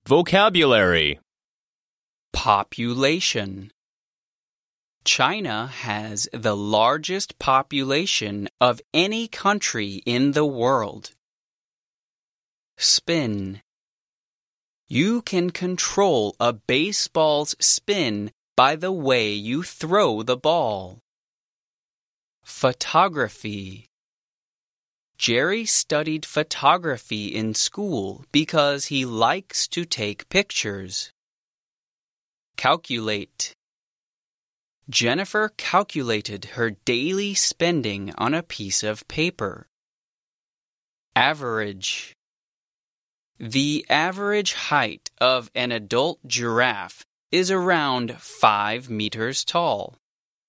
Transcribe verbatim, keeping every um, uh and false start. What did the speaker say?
Vocabulary. Population. China has the largest population of any country in the world. Spin. You can control a baseball's spin by the way you throw the ball. Photography. Jerry studied photography in school because he likes to take pictures. Calculate. Jennifer calculated her daily spending on a piece of paper. Average. The average height of an adult giraffe is around five meters tall.